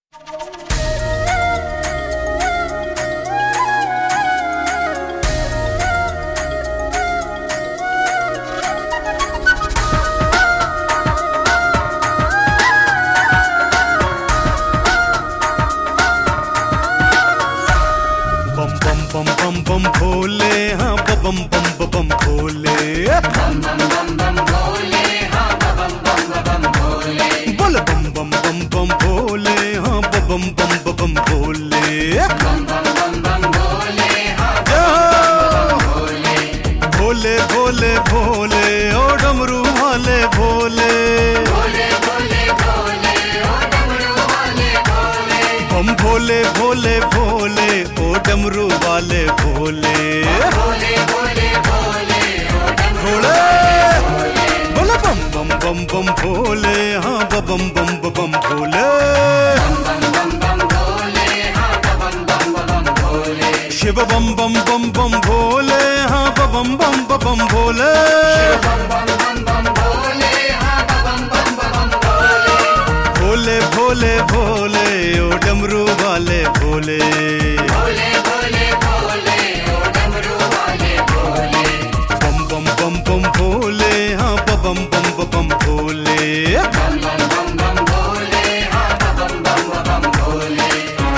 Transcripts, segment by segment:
बम बम बम भोले, हाँ बम बम बम भोले, बम बम बम बम भोले, हाँ बम बम बम भोले, बोल बम बम बम बम भोले, हाँ बम बम बम भोले, बम बम बम बम भोले, हाँ भोले, भोले भोले भोले ओ डमरू वाले भोले, भोले भोले भोले ओ डमरू वाले भोले, बम भोले भोले भोले ओ डमरू वाले भोले, भोले भोले भोले ओ डमरू भोले बोले बम बम बम बम भोले, हाँ बम बम बम भोले, बम बम बम भोले, हाँ बम बम बम भोले, शिव बम बम बम बम भोले, हाँ बम बम बम भोले, बम बम बम भोले, हाँ बम बम बम भोले, भोले भोले भोले ओ डमरू वाले भोले, भोले भोले भोले ओ डमरू वाले भोले, बम बम बम बम भोले, हाँ बम बम बम भोले, बम बम बम भोले, हाँ बम बम बम भोले,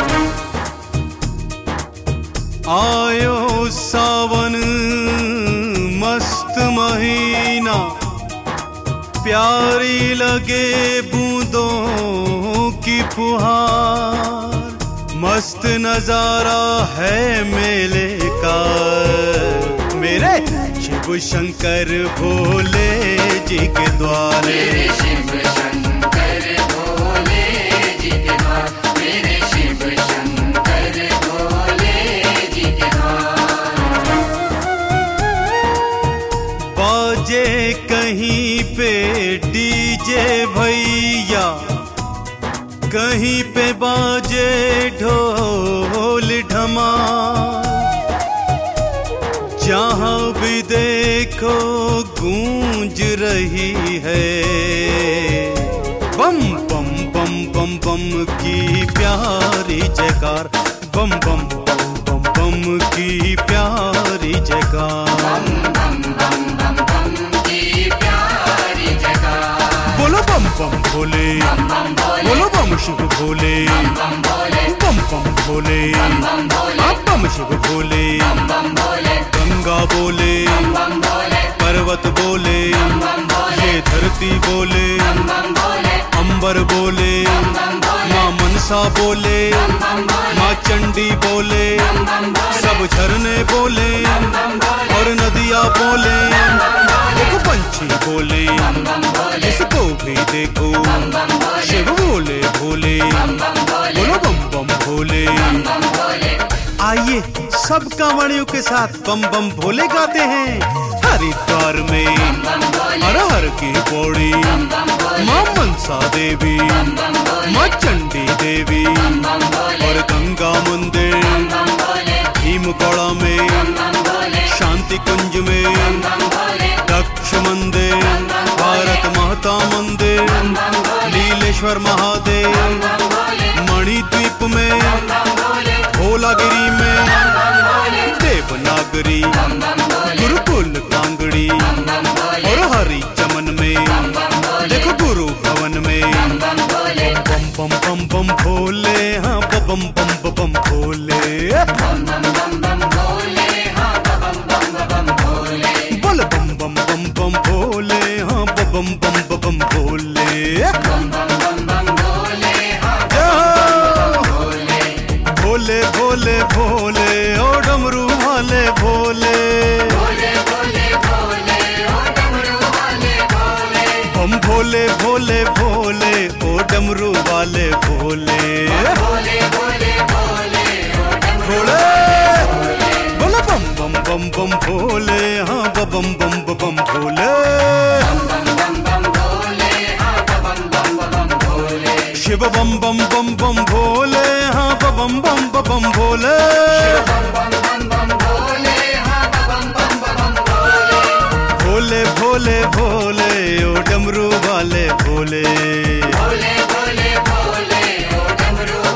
आयो सावन मस्त महीना, प्यारी लगे बूंदों की फुहार, मस्त नजारा है मेले का, मेरे शिव शंकर भोले जी के द्वारे, मेरे शिव शंकर भोले जी के द्वार, मेरे शिव शंकर भोले जी के द्वार, बाजे कहीं पे डीजे भैया, कहीं पे बाजे ढोल ढमाल, जहाँ भी देखो गूंज रही है बम बम बम बम बम की प्यारी जयकार, बम बम बम बम बम की प्यारी जयकार, बम बम बम बम बम की प्यारी जगह, बोलो बम बम भोले, बम बम भोले, बोलो बम शिव भोले, बम भोले, बम बम भोले, बम भोले, आप बम शिव भोले, बम भोले, गंगा बोले, बम भोले, पर्वत बोले, बम भोले, ये धरती बोले, बम भोले, अंबर बोले, बम भोले, माँ मनसा बोले, बम भोले, माँ चंडी बोले, बम भोले, सब झरने बोले बम भोले, और नदियाँ बोले, देखो पंछी बोले, बम भोले, इसको भी देखो, बम भोले, शिव बोले भोले, बम भोले, बोलो बम बम भोले, बम भोले, आइए सब कांवड़ियों के साथ बम बम भोले गाते हैं, हरिद्वार में बम भोले, हर हर की पौड़ी, बम भोले, माँ मनसा देवी, बम भोले, माँ चंडी देवी बम भोले, और गंगा मंदिर, बम भोले, भीमगौड़ा में, बम भोले, शांति कुंज में, बम भोले, दक्ष मंदिर, भारत माता मंदिर, बम भोले, नीलेश्वर महादेव, बम भोले, मणिद्वीप में, बम भोले, भोलागिरी में, बम भोले, देवनागरी, बम भोले, गुरुकुल कांगड़ी बम भोले, और हरि चमन में, बम भोले, देखो गुरु भवन में, बम भोले, बम बम बम बम भोले, हाँ बम बम बम भोले, बम बम बम भोले, हाँ बम बम बम भोले, बोल बम बम बम बम भोले, हाँ बम बम बम भोले, बम बम बम भोले, हाँ भोले, भोले भोले भोले ओ डमरू वाले भोले, भोले भोले भोले ओ डमरू वाले भोले, बम भोले भोले भोले ओ डमरू वाले भोले, भोले भोले भोले ओ डमरू भोले बोलो बम बम बम बम भोले, हाँ बम बम बम भोले, बम बम बम भोले, हाँ बम बम बम भोले, शिव बम बम बम बम भोले, हाँ बम बम बम भोले, बम बम बम भोले, हाँ बम बम बम भोले, भोले भोले भोले ओ डमरू वाले भोले, भोले भोले भोले ओ डमरू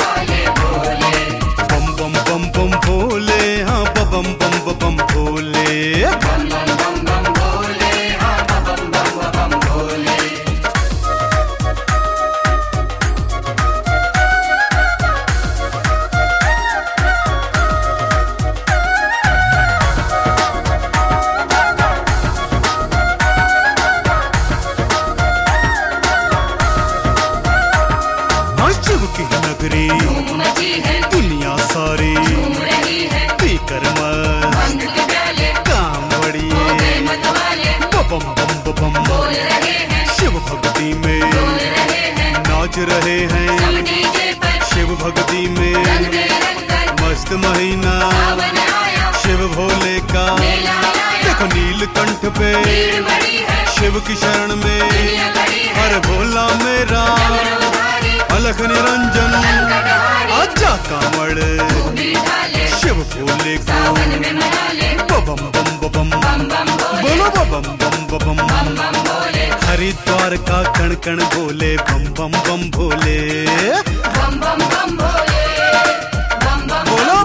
हाँ शिव की नगरी धूम मची है, दुनिया सारी झूम रही है, पीकर मस्त बंद के प्याले काम हो बढ़िए गए मतवाले, बम बम बम बोल रहे हैं, शिव भक्ति में बोल रहे हैं, नाच रहे हैं सब डीजे पर शिव भक्ति में रंग बिरंग कर मस्त महीना सावन आया, शिव भोले का मेला आया, देखो नीलकंठ पे भीड़ बड़ी है, शिव की शरण में दुनिया खड़ी है, हर भोला मेरा डमरूधारी, अलख निरंजन संकटहारी, आजा कांवड़ तू भी ढाले, शिव भोले को सावन में मना ले, बम बम बम बम बम भोले, बोलो बम बम बम बम बम भोले, हरिद्वार का कण कण बोले बम बम बम भोले बम बम बम भोले, बम बम बोलो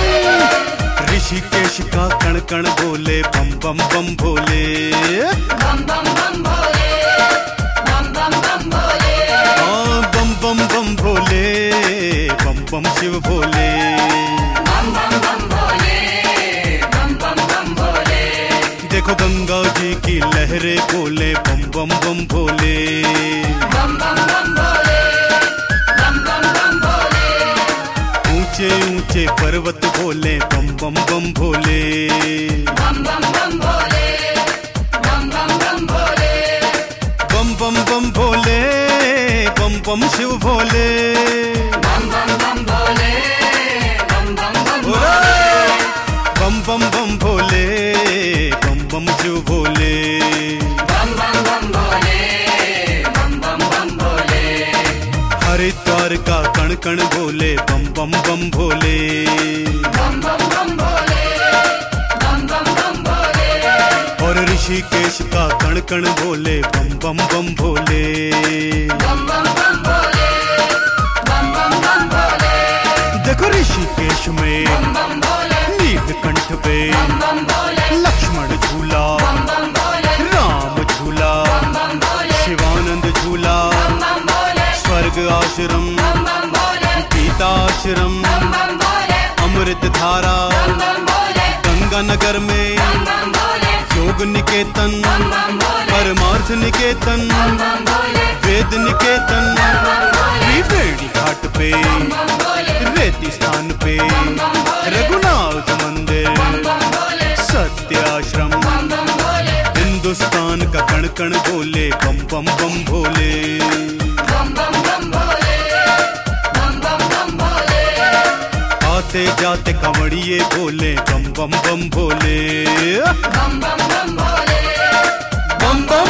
बम ऋषिकेश का कण कण बोले बम बम बम भोले बम बम बम भोले, बम बम बम भोले, हाँ बम बम बम भोले बम बम शिव भोले बम बम बम भोले, बम बम बम भोले, देखो गंगा जी की लहरें बोले बम बम बम भोले बम बम बम भोले, बम बम बम भोले, ऊंचे ऊंचे पर्वत बोले बम बम बम भोले बम बम बम भोले, बम बम बम भोले, बम बम बम भोले बम बम शिव भोले बम बम बम भोले, बम बम बम ओए! बम बम बम भोले बम बम शिव भोले बम बम बम भोले, बम बम बम भोले, हरिद्वार का कण कण बोले बम बम बम भोले बम बम बम भोले, बम बम बम भोले, और ऋषिकेश का कण कण बोले बम बम बम भोले बम बम बम भोले, बम बम बम भोले, देखो ऋषिकेश में बम बम भोले, नीलकंठ पे बम बम भोले, लक्ष्मण झूला बम बम भोले, राम झूला बम बम भोले, शिवानंद झूला बम बम भोले, स्वर्ग आश्रम बम बम भोले, गीता आश्रम बम बम भोले, अमृत धारा बम बम भोले, गंगा नगर में बम बम भोले, योग निकेतन बम बम भोले, परमार्थ निकेतन बम बम भोले, वेद निकेतन त्रिवेणी घाट पे बम भोले, रेती स्थान पे रघुनाथ मंदिर बम भोले, सत्य आश्रम बम बम भोले, हिंदुस्तान का कण कण बोले बम बम बम भोले बम बम बम भोले, बम बम बम भोले, आते जाते कमड़िए बोले बम बम बम भोले बम बम बम भोले, बम बम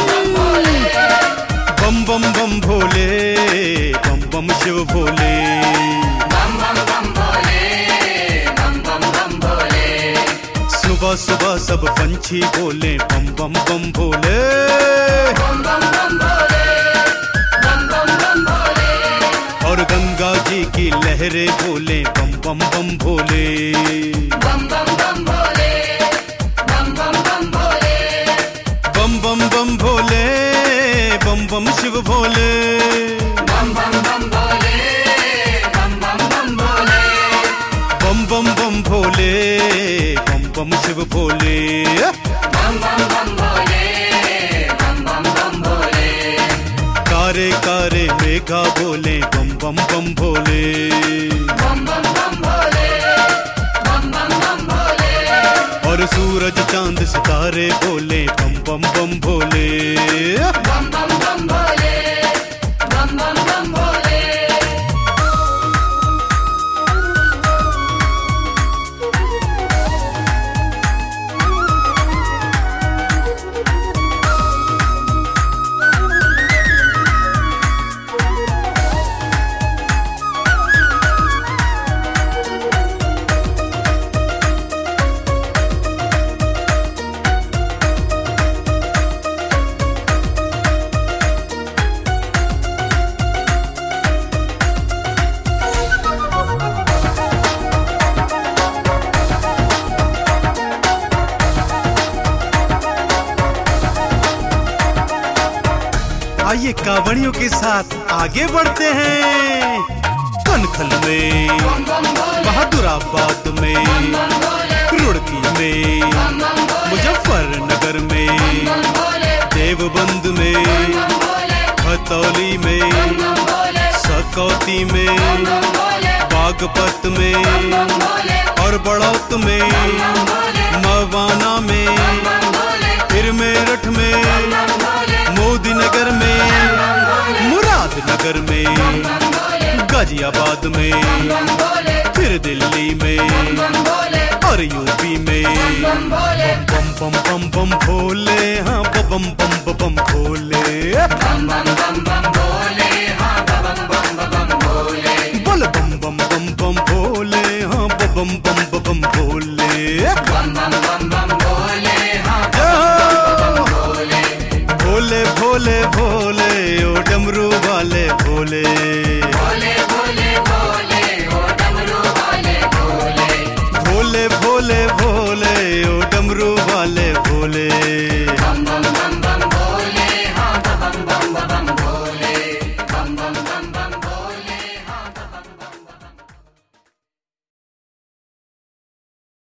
बम बम बम भोले बम बम शिव भोले बम बम बम भोले, बम बम बम भोले, सुबह सुबह सब पंछी बोले बम बम बम भोले बम बम बम भोले, बम बम बम भोले, और गंगा जी की लहरें बोले बम बम बम भोले बम बम बम भोले, बम बम बम भोले, बम बम बम भोले बम बम शिव भोले बम बम बम भोले, बम बम बम भोले, बम बम बम भोले बम बम शिव भोले बम बम बम भोले, बम बम बम भोले, कारे कारे मेघा बोले बम बम बम भोले बम बम बम भोले, बम बम बम भोले, और सूरज चांद सितारे बोले बम बम बम भोले बम बम बम भोले, बम बम बम भोले, आइए कांवड़ियों के साथ आगे बढ़ते हैं। कनखल में, बहादुराबाद में, रुड़की में, मुजफ्फरनगर में, देवबंद में, खतौली में, कटौती में, बम भोले, बागपत में बम भोले, और बड़ौत में, बम भोले, मवाना में, बम भोले, फिर मेरठ में, बम भोले, मोदी नगर में, मुरादनगर में, बम भोले, गाजियाबाद में, बम भोले, फिर दिल्ली में बम भोले, और यूपी में। बम भोले, बम बम बम बम भोले, हाँ बम बम बम भोले, बम बम बम बम भोले, हाँ बम बम बम भोले, बोल बम बम बम बम भोले, हाँ बम बम बम भोले। बम बम बम बम भोले, हाँ जय हो। भोले, भोले भोले भोले